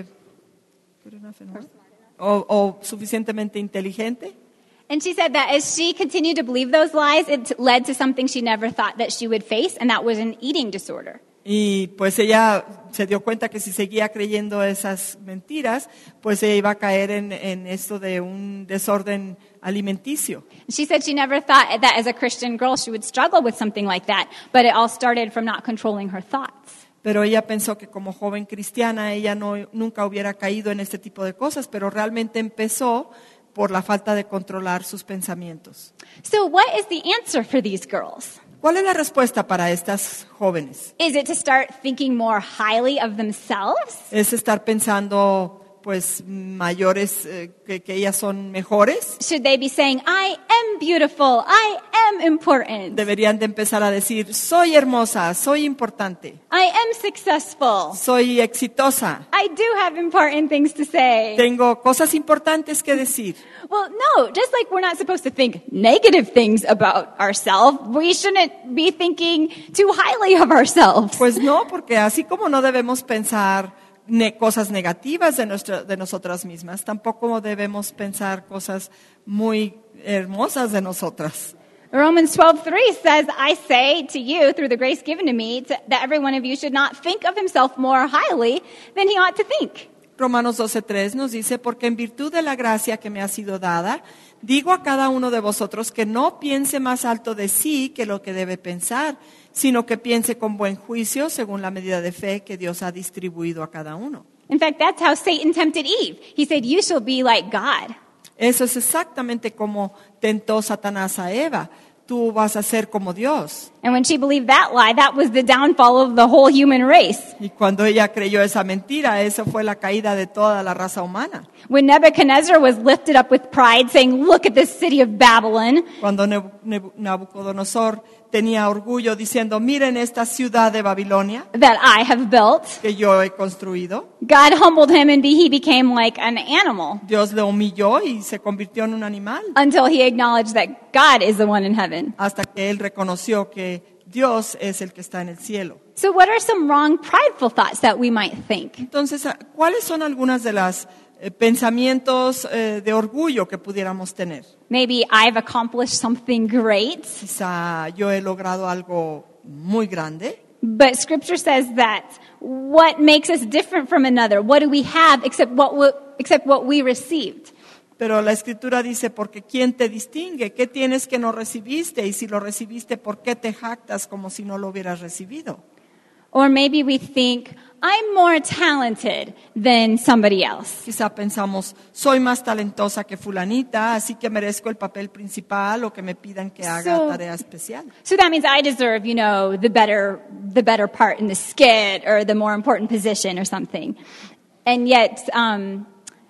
[SPEAKER 2] o, o suficientemente inteligente.
[SPEAKER 1] And she said that as she continued to believe those lies, it led to something she never thought that she would face, and that was an eating disorder.
[SPEAKER 2] Y pues ella se dio cuenta que si seguía creyendo esas mentiras, pues ella iba a caer en, en esto de un desorden alimenticio.
[SPEAKER 1] She said she never thought that as a Christian girl she would struggle with something like that, but it all started from not controlling her thoughts.
[SPEAKER 2] Pero ella pensó que como joven cristiana ella no, nunca hubiera caído en este tipo de cosas, pero realmente empezó por la falta de controlar sus pensamientos.
[SPEAKER 1] So what is the answer for these girls?
[SPEAKER 2] ¿Cuál es la respuesta para estas jóvenes?
[SPEAKER 1] Is it to start thinking more highly of themselves?
[SPEAKER 2] ¿Es estar pensando pues mayores, eh, que, que ellas son mejores?
[SPEAKER 1] Should they be saying, I am beautiful, I am important,
[SPEAKER 2] Deberían de empezar a decir, soy hermosa, soy importante,
[SPEAKER 1] I am successful,
[SPEAKER 2] soy exitosa,
[SPEAKER 1] I do have important things to say?
[SPEAKER 2] tengo cosas importantes que decir.
[SPEAKER 1] Well, no, just like we're not supposed to think negative things about ourselves, we shouldn't be thinking too highly of ourselves.
[SPEAKER 2] Pues no, porque así como no debemos pensar ne- cosas negativas de, nuestra, de nosotras mismas, tampoco debemos pensar cosas muy hermosas de nosotras.
[SPEAKER 1] Romans twelve three says, I say to you, through the grace given to me, to, that every one of you should not think of himself more highly than he ought to think.
[SPEAKER 2] Romanos doce tres nos dice, porque en virtud de la gracia que me ha sido dada, digo a cada uno de vosotros que no piense más alto de sí que lo que debe pensar, sino que piense con buen juicio según la medida de fe que Dios ha distribuido a cada uno.
[SPEAKER 1] In fact, that's how Satan tempted Eve. He said, you shall be like God.
[SPEAKER 2] Eso es exactamente como tentó Satanás a Eva. Tú vas a ser como Dios.
[SPEAKER 1] And when she believed that lie, that was the downfall of the whole human race.
[SPEAKER 2] Y cuando ella creyó esa mentira, eso fue la caída de toda la raza humana.
[SPEAKER 1] When Nebuchadnezzar was lifted up with pride, saying, look at this city of Babylon,
[SPEAKER 2] Cuando Nebu- Nebu- Nabucodonosor tenía orgullo diciendo, miren esta ciudad de Babilonia
[SPEAKER 1] that I have built,
[SPEAKER 2] que yo he construido.
[SPEAKER 1] God humbled him and be, he became like an animal
[SPEAKER 2] Dios le humilló y se convirtió en un animal
[SPEAKER 1] until he acknowledged that God is the one in heaven.
[SPEAKER 2] hasta que él reconoció que Dios es el que está en el cielo.
[SPEAKER 1] So what are some wrong, prideful thoughts that we might think?
[SPEAKER 2] Entonces, ¿cuáles son algunas de las eh, pensamientos eh, de orgullo que pudiéramos tener?
[SPEAKER 1] Maybe I've accomplished something great,
[SPEAKER 2] Quizá yo he logrado algo muy grande,
[SPEAKER 1] but Scripture says that what makes us different from another? What do we have except what we, except what we received?
[SPEAKER 2] pero la Escritura dice, porque ¿quién te distingue? ¿Qué tienes que no recibiste? Y si lo recibiste, ¿por qué te jactas como si no lo hubieras recibido?
[SPEAKER 1] Or maybe we think, I'm more talented than somebody else.
[SPEAKER 2] Quizá pensamos, soy más talentosa que fulanita, así que merezco el papel principal o que me pidan que haga
[SPEAKER 1] So-
[SPEAKER 2] tarea especial.
[SPEAKER 1] So that means I deserve, you know, the better, the better part in the skit or the more important position or something. And yet, um,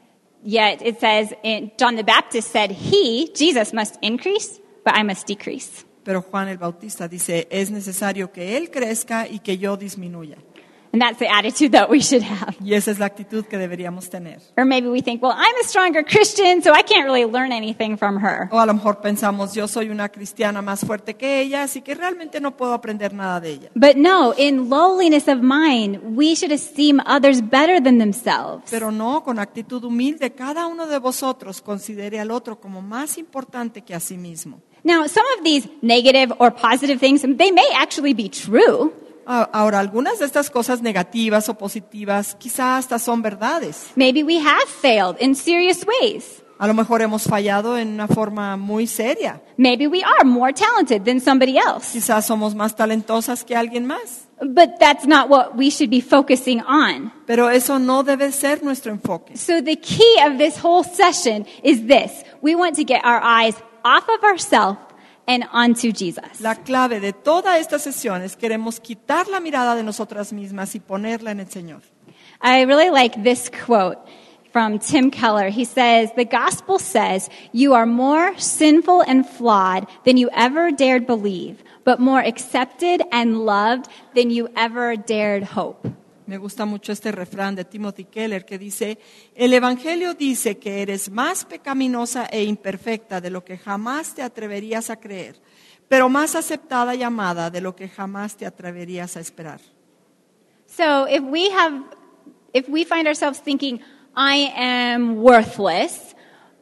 [SPEAKER 1] yet it says, in, John the Baptist said, he, Jesus, must increase, but I must decrease.
[SPEAKER 2] Pero Juan el Bautista dice, es necesario que él crezca y que yo disminuya.
[SPEAKER 1] And that's the attitude that we should have.
[SPEAKER 2] Y esa es la actitud que deberíamos tener.
[SPEAKER 1] Or maybe we think, well, I'm a stronger Christian, so I can't really learn anything from her.
[SPEAKER 2] O a lo mejor pensamos, yo soy una cristiana más fuerte que ella, así que realmente no puedo aprender nada de ella.
[SPEAKER 1] But no, in lowliness of mind, we should esteem others better than themselves.
[SPEAKER 2] Pero no, con actitud humilde, cada uno de vosotros considere al otro como más importante que a sí mismo.
[SPEAKER 1] Now, some of these negative or positive things, they may actually be true.
[SPEAKER 2] Ah, Ahora, algunas de estas cosas negativas o positivas quizá hasta son verdades.
[SPEAKER 1] Maybe we have failed in serious ways.
[SPEAKER 2] A lo mejor hemos fallado en una forma muy seria.
[SPEAKER 1] Maybe we are more talented than somebody else.
[SPEAKER 2] Quizás somos más talentosas que alguien más.
[SPEAKER 1] But that's not what we should be focusing on.
[SPEAKER 2] Pero eso no debe ser nuestro enfoque.
[SPEAKER 1] So the key of this whole session is this. We want to get our eyes off of ourselves and onto Jesus.
[SPEAKER 2] La clave de toda esta sesión es queremos quitar la mirada de nosotras mismas y ponerla en el Señor.
[SPEAKER 1] I really like this quote from Tim Keller. He says, "The gospel says you are more sinful and flawed than you ever dared believe, but more accepted and loved than you ever dared hope."
[SPEAKER 2] Me gusta mucho este refrán de Timothy Keller que dice, el Evangelio dice que eres más pecaminosa e imperfecta de lo que jamás te atreverías a creer, pero más aceptada y amada de lo que jamás te atreverías a esperar.
[SPEAKER 1] So if we have, if we find ourselves thinking, I am worthless,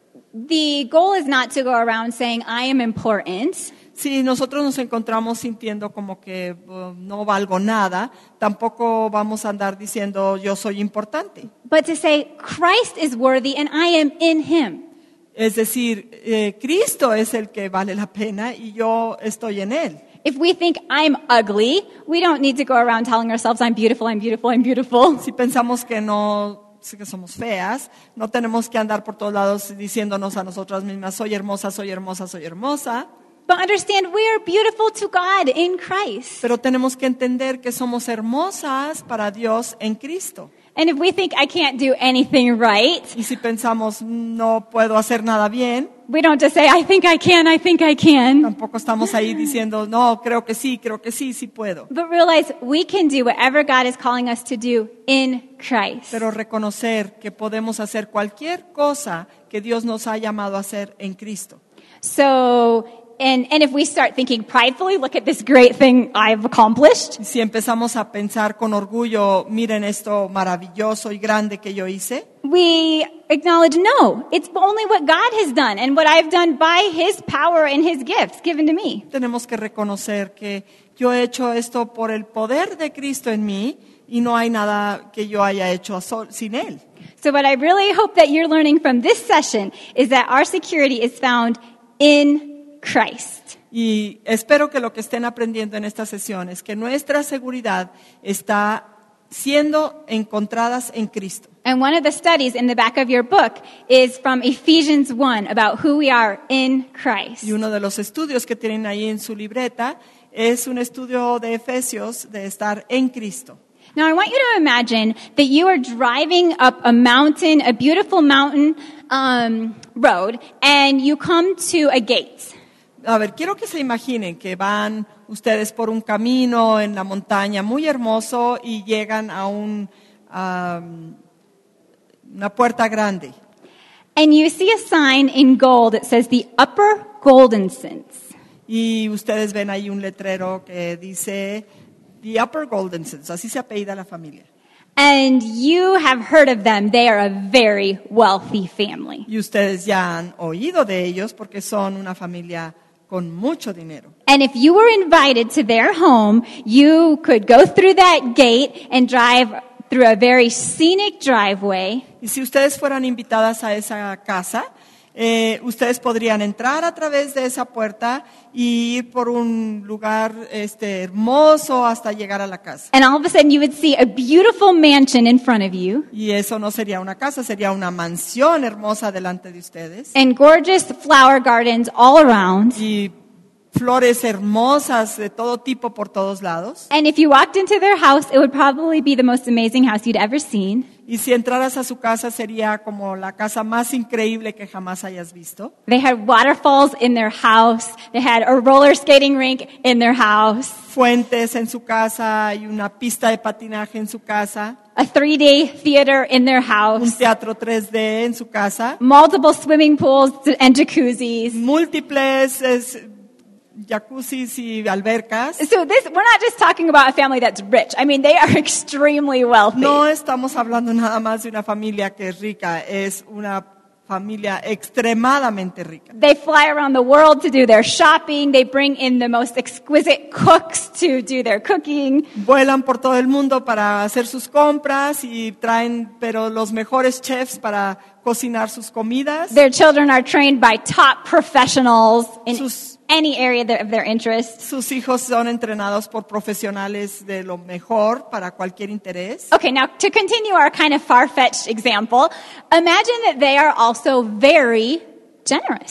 [SPEAKER 1] the goal is not to go around saying, I am important.
[SPEAKER 2] Si nosotros nos encontramos sintiendo como que uh, no valgo nada, tampoco vamos a andar diciendo yo soy importante.
[SPEAKER 1] But to say, Christ is worthy and I am in him.
[SPEAKER 2] Es decir, eh, Cristo es el que vale la pena y yo estoy en Él.
[SPEAKER 1] If we think I'm ugly, we don't need to go around telling ourselves I'm beautiful, I'm beautiful, I'm beautiful.
[SPEAKER 2] Si pensamos que no, que somos feas, no tenemos que andar por todos lados diciéndonos a nosotras mismas, soy hermosa, soy hermosa, soy hermosa.
[SPEAKER 1] But understand we are beautiful to God in Christ.
[SPEAKER 2] Pero tenemos que entender que somos hermosas para Dios en Cristo.
[SPEAKER 1] And if we think I can't do anything right,
[SPEAKER 2] Y si pensamos no puedo hacer nada bien,
[SPEAKER 1] we don't just say, I think I can, I think I can.
[SPEAKER 2] tampoco estamos ahí diciendo no, creo que sí, creo que sí, sí puedo.
[SPEAKER 1] But realize we can do whatever God is calling us to do in Christ.
[SPEAKER 2] Pero reconocer que podemos hacer cualquier cosa que Dios nos ha llamado a hacer en Cristo.
[SPEAKER 1] So, and, and if we start thinking pridefully, look at this great thing I've accomplished.
[SPEAKER 2] Si empezamos a pensar con orgullo, miren esto maravilloso y grande que yo hice,
[SPEAKER 1] We acknowledge, no, it's only what God has done and what I've done by His power and His gifts given to me.
[SPEAKER 2] tenemos que reconocer que yo he hecho esto por el poder de Cristo en mí y no hay nada que yo haya hecho sol- sin Él.
[SPEAKER 1] So what I really hope that you're learning from this session is that our security is found in Christ.
[SPEAKER 2] Y espero que lo que estén aprendiendo en esta sesión es que nuestra seguridad está siendo encontradas en Cristo.
[SPEAKER 1] And one of the studies in the back of your book is from Ephesians one about who we are in Christ.
[SPEAKER 2] Y uno de los estudios que tienen ahí en su libreta es un estudio de Efesios de estar en Cristo.
[SPEAKER 1] Now I want you to imagine that you are driving up a mountain, a beautiful mountain um, road, and you come to a gate.
[SPEAKER 2] A ver, quiero que se imaginen que van ustedes por un camino en la montaña muy hermoso y llegan a un, um, una puerta grande.
[SPEAKER 1] And you see a sign in gold that says the Upper Goldensons.
[SPEAKER 2] Y ustedes ven ahí un letrero que dice The Upper Goldensons, así se apellida la familia.
[SPEAKER 1] And you have heard of them. They are a very wealthy family.
[SPEAKER 2] Y ustedes ya han oído de ellos porque son una familia con mucho dinero.
[SPEAKER 1] And if you were invited to their home, you could go through that gate and drive through a very scenic driveway.
[SPEAKER 2] Y si ustedes fueran invitadas a esa casa, eh, ustedes podrían entrar a través de esa puerta y ir por un lugar este, hermoso hasta llegar a la casa.
[SPEAKER 1] And all of a sudden you would see a beautiful mansion in front of you
[SPEAKER 2] Y eso no sería una casa, sería una mansión hermosa delante de ustedes.
[SPEAKER 1] and gorgeous flower gardens all around.
[SPEAKER 2] Y flores hermosas de todo tipo por todos lados.
[SPEAKER 1] And if you walked into their house, it would probably be the most amazing house you'd ever seen.
[SPEAKER 2] Y si entraras a su casa sería como la casa más increíble que jamás hayas visto.
[SPEAKER 1] They had waterfalls in their house. They had a roller skating rink in their house.
[SPEAKER 2] Fuentes en su casa y una pista de patinaje en su casa.
[SPEAKER 1] A three-day theater in their
[SPEAKER 2] Un
[SPEAKER 1] house.
[SPEAKER 2] teatro tres D en su casa.
[SPEAKER 1] Multiple swimming pools and jacuzzis.
[SPEAKER 2] Múltiples es, jacuzzis y albercas.
[SPEAKER 1] So this, we're not just talking about a family that's rich. I mean, they are extremely wealthy.
[SPEAKER 2] No estamos hablando nada más de una familia que es rica, es una familia extremadamente rica.
[SPEAKER 1] They fly around the world to do their shopping. They bring in the most exquisite cooks to do their cooking.
[SPEAKER 2] Vuelan por todo el mundo para hacer sus compras y traen pero los mejores chefs para cocinar sus comidas.
[SPEAKER 1] Their children are trained by top professionals in
[SPEAKER 2] Sus-
[SPEAKER 1] any area that- of their interest.
[SPEAKER 2] Sus hijos son entrenados por profesionales de lo mejor para cualquier interés.
[SPEAKER 1] Okay, now to continue our kind of far-fetched example, imagine that they are also very generous.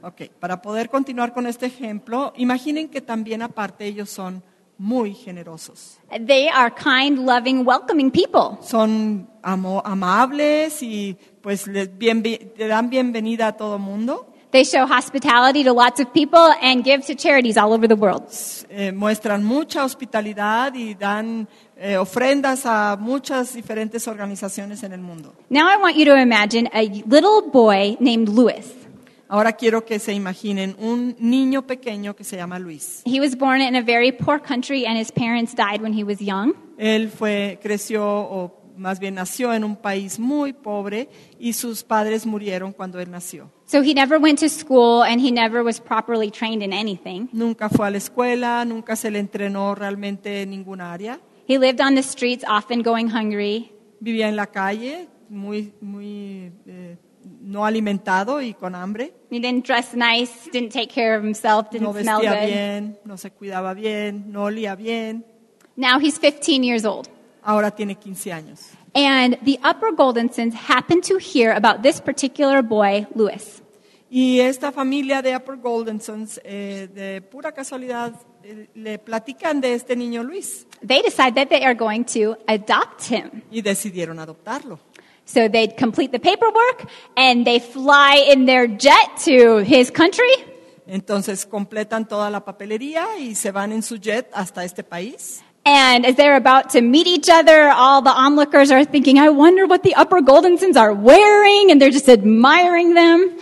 [SPEAKER 2] Ok, para poder continuar con este ejemplo, imaginen que también aparte ellos son muy generosos.
[SPEAKER 1] They are kind, loving, welcoming people.
[SPEAKER 2] Son amo- amables y pues les bien, le dan bienvenida a todo mundo.
[SPEAKER 1] They show hospitality to lots of people and give to charities all over the world.
[SPEAKER 2] Eh, muestran mucha hospitalidad y dan eh, ofrendas a muchas diferentes organizaciones en el mundo.
[SPEAKER 1] Now I want you to imagine a little boy named Louis.
[SPEAKER 2] Ahora quiero que se imaginen un niño pequeño que se llama Luis.
[SPEAKER 1] He was born in a very poor country and his parents died when he was young.
[SPEAKER 2] Él fue, creció, o más bien nació en un país muy pobre y sus padres murieron cuando él nació.
[SPEAKER 1] So he never went to school and he never was properly trained in anything.
[SPEAKER 2] Nunca fue a la escuela, nunca se le entrenó realmente en ninguna área.
[SPEAKER 1] He lived on the streets, often going hungry.
[SPEAKER 2] Vivía en la calle, muy, muy eh, no alimentado y con hambre.
[SPEAKER 1] He didn't dress nice, didn't take care of himself, didn't
[SPEAKER 2] No
[SPEAKER 1] smell
[SPEAKER 2] vestía
[SPEAKER 1] good.
[SPEAKER 2] bien, no se cuidaba bien, no olía bien.
[SPEAKER 1] Now he's fifteen years old.
[SPEAKER 2] Ahora tiene quince años.
[SPEAKER 1] And the Upper Goldensons happened to hear about this particular boy, Louis.
[SPEAKER 2] Y esta familia de Upper Goldensons, eh, de pura casualidad, eh, le platican de este niño Luis
[SPEAKER 1] They decide that they are going to adopt him.
[SPEAKER 2] y decidieron adoptarlo.
[SPEAKER 1] So they'd complete the paperwork and they fly in their jet to his country.
[SPEAKER 2] Entonces completan toda la papelería y se van en su jet hasta este país.
[SPEAKER 1] And as they're about to meet each other, all the onlookers are thinking, I wonder what the Upper Goldensons are wearing, and they're just admiring them.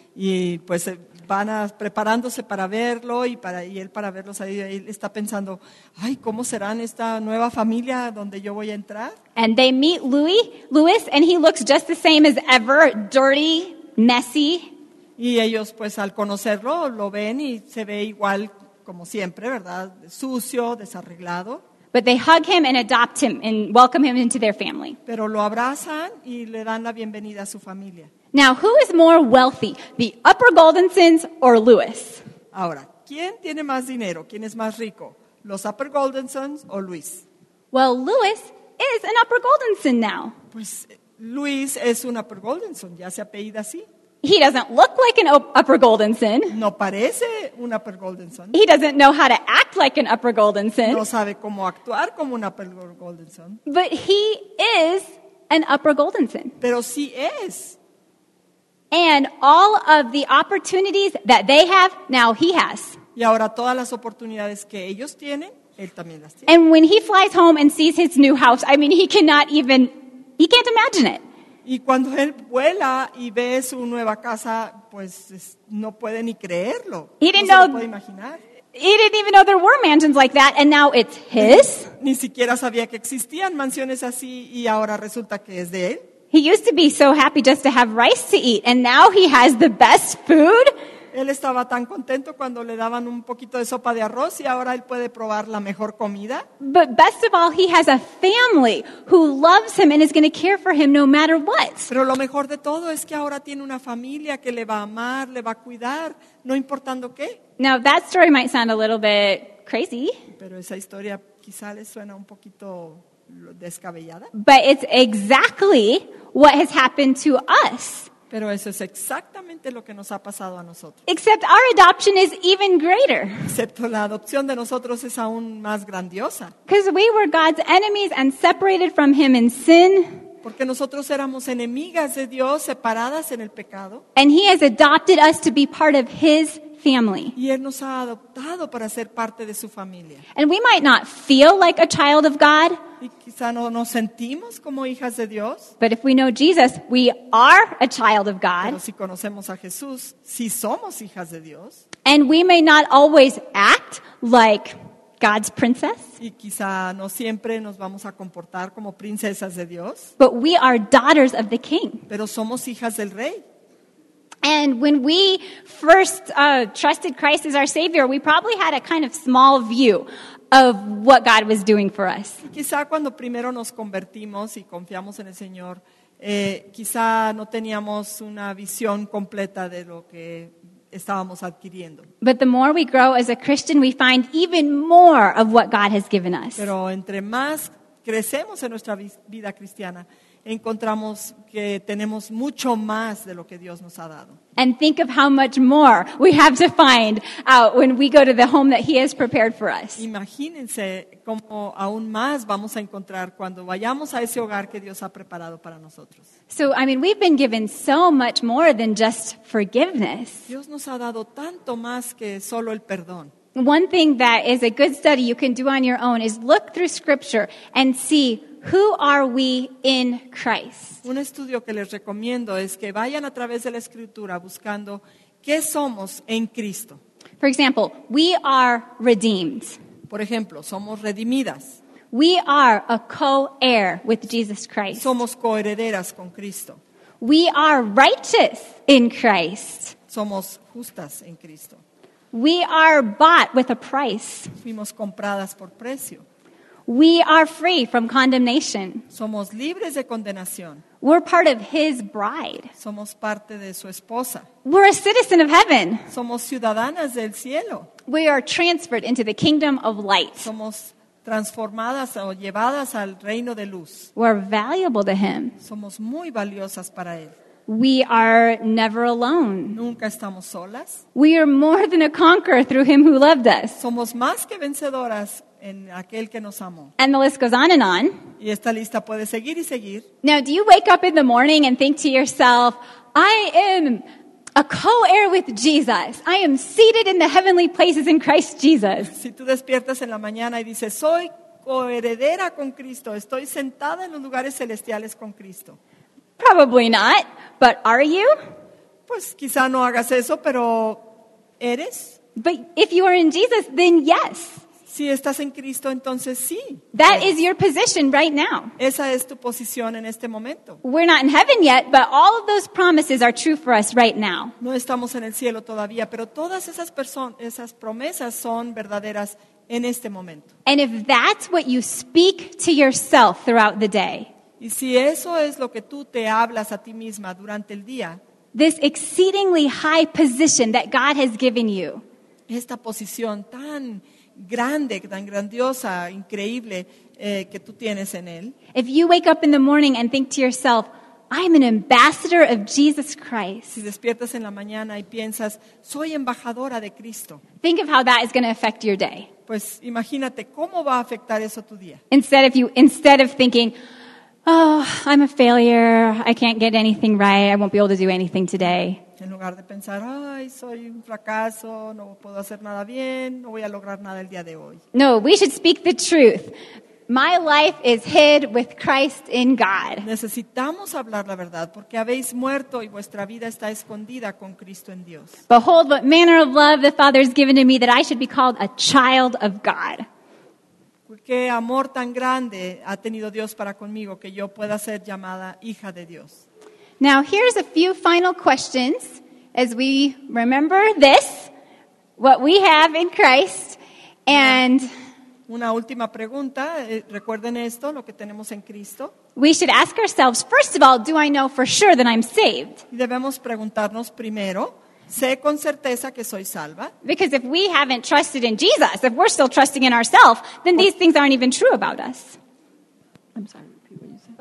[SPEAKER 2] Y pues eh, van a, preparándose para verlo y, para, y él para verlos ahí, él está pensando, ay, ¿cómo serán esta nueva familia donde yo voy a entrar?
[SPEAKER 1] And they meet Louis, Louis, and he looks just the same as ever, dirty, messy.
[SPEAKER 2] Y ellos pues al conocerlo lo ven y se ve igual como siempre, ¿verdad? Sucio, desarreglado.
[SPEAKER 1] But they hug him and adopt him and welcome him into their family.
[SPEAKER 2] Pero lo abrazan y le dan la bienvenida a su familia.
[SPEAKER 1] Now, who is more wealthy, the Upper Goldensons or Louis?
[SPEAKER 2] Ahora, ¿quién tiene más dinero? ¿Quién es más rico? ¿Los Upper Goldensons o Luis?
[SPEAKER 1] Well, Louis is an Upper Goldenson now.
[SPEAKER 2] Pues Luis es un Upper Goldenson, ya se apellida así.
[SPEAKER 1] He doesn't look like an o- Upper Goldenson.
[SPEAKER 2] No parece un Upper Goldenson.
[SPEAKER 1] He doesn't know how to act like an Upper Goldenson.
[SPEAKER 2] No sabe cómo actuar como un Upper Goldenson.
[SPEAKER 1] But he is an Upper Goldenson.
[SPEAKER 2] Pero sí es.
[SPEAKER 1] And all of the opportunities that they have, now he has.
[SPEAKER 2] Y ahora todas las oportunidades que ellos tienen, él también las tiene.
[SPEAKER 1] And when he flies home and sees his new house, I mean, he cannot even, he can't imagine it.
[SPEAKER 2] Y cuando él vuela y ve su nueva casa, pues es- no puede ni creerlo.
[SPEAKER 1] He
[SPEAKER 2] No
[SPEAKER 1] didn't
[SPEAKER 2] se lo
[SPEAKER 1] know-
[SPEAKER 2] puede imaginar.
[SPEAKER 1] He didn't even know there were mansions like that, and now it's his.
[SPEAKER 2] Ni siquiera sabía que existían mansiones así y ahora resulta que es de él.
[SPEAKER 1] He used to be so happy just to have rice to eat, and now he has the best food.
[SPEAKER 2] Él estaba tan contento cuando le daban un poquito de sopa de arroz y ahora él puede probar la mejor comida.
[SPEAKER 1] But best of all, he has a family who loves him and is going to care for him no matter what.
[SPEAKER 2] Pero lo mejor de todo es que ahora tiene una familia que le va a amar, le va a cuidar, no importando qué.
[SPEAKER 1] Now, that story might sound a little bit crazy,
[SPEAKER 2] Pero esa historia quizá le suena un poquito descabellada.
[SPEAKER 1] but it's exactly what has happened to us.
[SPEAKER 2] Pero eso es exactamente lo que nos ha pasado a nosotros.
[SPEAKER 1] Except our adoption is even greater.
[SPEAKER 2] Excepto la adopción de nosotros es aún más grandiosa.
[SPEAKER 1] Because we were God's enemies and separated from him in sin.
[SPEAKER 2] Porque nosotros éramos enemigas de Dios, separadas en el pecado.
[SPEAKER 1] And he has adopted us to be part of his family.
[SPEAKER 2] Y Él nos ha adoptado para ser parte de su familia.
[SPEAKER 1] And we might not feel like a child of God,
[SPEAKER 2] Y quizá no nos sentimos como hijas de Dios.
[SPEAKER 1] but if we know Jesus, we are a child of
[SPEAKER 2] Pero
[SPEAKER 1] God.
[SPEAKER 2] si conocemos a Jesús, sí somos hijas de Dios.
[SPEAKER 1] And we may not always act like God's princess,
[SPEAKER 2] Y quizá no siempre nos vamos a comportar como princesas de Dios.
[SPEAKER 1] but we are daughters of the King.
[SPEAKER 2] Pero somos hijas del Rey.
[SPEAKER 1] And when we first uh, trusted Christ as our Savior, we probably had a kind of small view of what God was doing for us.
[SPEAKER 2] Y quizá cuando primero nos convertimos y confiamos en el Señor, eh, quizá no teníamos una visión completa de lo que estábamos adquiriendo.
[SPEAKER 1] But the more we grow as a Christian, we find even more of what God has given us.
[SPEAKER 2] Pero entre más crecemos en nuestra vi- vida cristiana, encontramos que tenemos mucho más de lo que Dios nos ha dado.
[SPEAKER 1] And think of how much more we have to find out when we go to the home that He has prepared for us.
[SPEAKER 2] Imagínense cómo aún más vamos a encontrar cuando vayamos a ese hogar que Dios ha preparado para nosotros.
[SPEAKER 1] So, I mean, we've been given so much more than just forgiveness.
[SPEAKER 2] Dios nos ha dado tanto más que solo el perdón.
[SPEAKER 1] One thing that is a good study you can do on your own is look through Scripture and see who are we in Christ.
[SPEAKER 2] Un estudio que les recomiendo es que vayan a través de la Escritura buscando qué somos en Cristo.
[SPEAKER 1] For example, we are redeemed.
[SPEAKER 2] Por ejemplo, somos redimidas,
[SPEAKER 1] We are a co-heir with Jesus Christ.
[SPEAKER 2] somos coherederas con Cristo,
[SPEAKER 1] We are righteous in Christ.
[SPEAKER 2] somos justas en Cristo,
[SPEAKER 1] We are bought with a price.
[SPEAKER 2] fuimos compradas por precio,
[SPEAKER 1] We are free from condemnation.
[SPEAKER 2] somos libres de condenación,
[SPEAKER 1] We're part of His bride.
[SPEAKER 2] somos parte de su esposa,
[SPEAKER 1] We're a citizen of heaven.
[SPEAKER 2] somos ciudadanas del cielo,
[SPEAKER 1] We are transferred into the kingdom of light.
[SPEAKER 2] somos transformadas o llevadas al reino de luz,
[SPEAKER 1] We're valuable to Him.
[SPEAKER 2] somos muy valiosas para Él.
[SPEAKER 1] We are never alone.
[SPEAKER 2] Nunca estamos solas,
[SPEAKER 1] We are more than a conqueror through Him who loved us.
[SPEAKER 2] somos más que vencedoras en aquel que nos amó.
[SPEAKER 1] And the list goes on and on.
[SPEAKER 2] Y esta lista puede seguir y seguir.
[SPEAKER 1] Now, do you wake up in the morning and think to yourself, I am a co-heir with Jesus. I am seated in the heavenly places in Christ Jesus.
[SPEAKER 2] Si tú despiertas en la mañana y dices, soy coheredera con Cristo, estoy sentada en los lugares celestiales con Cristo.
[SPEAKER 1] Probably not, but are you?
[SPEAKER 2] Pues quizá no hagas eso, pero ¿eres?
[SPEAKER 1] But if you are in Jesus, then yes.
[SPEAKER 2] Si estás en Cristo, entonces sí.
[SPEAKER 1] That is your position right now.
[SPEAKER 2] Esa es tu posición en este momento.
[SPEAKER 1] We're not in heaven yet, but all of those promises are true for us right now.
[SPEAKER 2] No estamos en el cielo todavía, pero todas esas personas, esas promesas son verdaderas en este momento.
[SPEAKER 1] And if that's what you speak to yourself throughout the day,
[SPEAKER 2] Y si eso es lo que tú te hablas a ti misma durante el día,
[SPEAKER 1] this exceedingly high position that God has given you,
[SPEAKER 2] esta posición tan grande, tan grandiosa, increíble eh, que tú tienes en Él,
[SPEAKER 1] if you wake up in the morning and think to yourself, I'm an ambassador of Jesus
[SPEAKER 2] si
[SPEAKER 1] Christ,
[SPEAKER 2] despiertas en la mañana y piensas, soy embajadora de Cristo,
[SPEAKER 1] think of how that is going to affect your day.
[SPEAKER 2] pues imagínate cómo va a afectar eso tu día.
[SPEAKER 1] Instead of you, instead of thinking, oh, I'm a failure, I can't get anything right, I won't be able to do anything today.
[SPEAKER 2] En lugar de pensar, ay, soy un fracaso, no puedo hacer nada bien, no voy a lograr nada el día de hoy.
[SPEAKER 1] No, we should speak the truth. My life is hid with Christ in God.
[SPEAKER 2] Necesitamos hablar la verdad, porque habéis muerto y vuestra vida está escondida con Cristo en Dios.
[SPEAKER 1] Behold, what manner of love the Father has given to me that I should be called a child of God.
[SPEAKER 2] Qué amor tan grande ha tenido Dios para conmigo que yo pueda ser llamada hija de Dios.
[SPEAKER 1] Now, here's a few final questions as we remember this, what we have in Christ, and
[SPEAKER 2] Una última pregunta, eh, recuerden esto, lo que tenemos en Cristo.
[SPEAKER 1] we should ask ourselves, first of all, do I know for sure that I'm saved?
[SPEAKER 2] Y debemos preguntarnos primero, ¿sé con certeza que soy salva?
[SPEAKER 1] Because if we haven't trusted in Jesus, if we're still trusting in ourselves, then these things aren't even true about us.
[SPEAKER 2] I'm sorry, repeat what you said.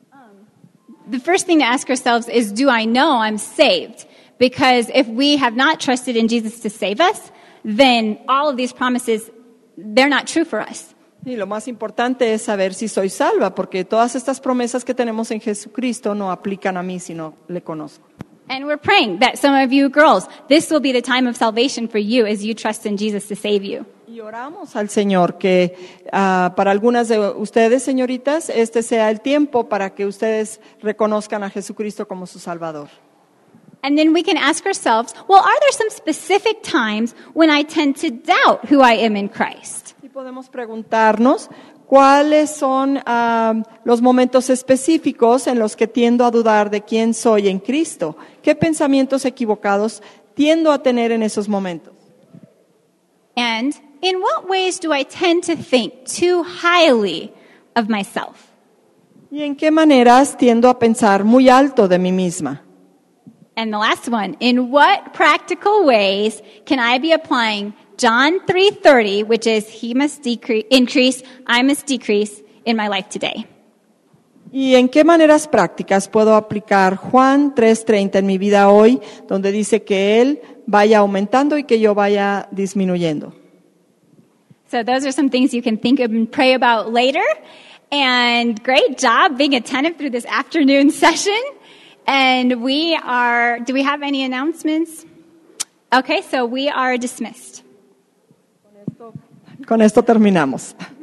[SPEAKER 1] The first thing to ask ourselves is, do I know I'm saved? Because if we have not trusted in Jesus to save us, then all of these promises, they're not true for us.
[SPEAKER 2] Y lo más importante es saber si soy salva, porque todas estas promesas que tenemos en Jesucristo no aplican a mí si no le conozco.
[SPEAKER 1] And we're praying that some of you girls, this will be the time of salvation for you as you trust in Jesus to save you.
[SPEAKER 2] Y oramos al Señor que uh, para algunas de ustedes, señoritas, este sea el tiempo para que ustedes reconozcan a Jesucristo como su Salvador.
[SPEAKER 1] And then we can ask ourselves, well, are there some specific times when I tend to doubt who I am in Christ?
[SPEAKER 2] Y podemos preguntarnos cuáles son uh, los momentos específicos en los que tiendo a dudar de quién soy en Cristo. ¿Qué pensamientos equivocados tiendo a tener en esos momentos?
[SPEAKER 1] And in what ways do I tend to think too highly of myself?
[SPEAKER 2] ¿Y en qué maneras tiendo a pensar muy alto de mí misma?
[SPEAKER 1] And the last one, in what practical ways can I be applying John three thirty, which is he must decrease, increase, I must decrease in my life today?
[SPEAKER 2] ¿Y en qué maneras prácticas puedo aplicar Juan tres treinta en mi vida hoy, donde dice que Él vaya aumentando y que yo vaya disminuyendo?
[SPEAKER 1] So those are some things you can think of and pray about later. And great job being attentive through this afternoon session. And we are, do we have any announcements? Okay, so we are dismissed.
[SPEAKER 2] Con esto terminamos.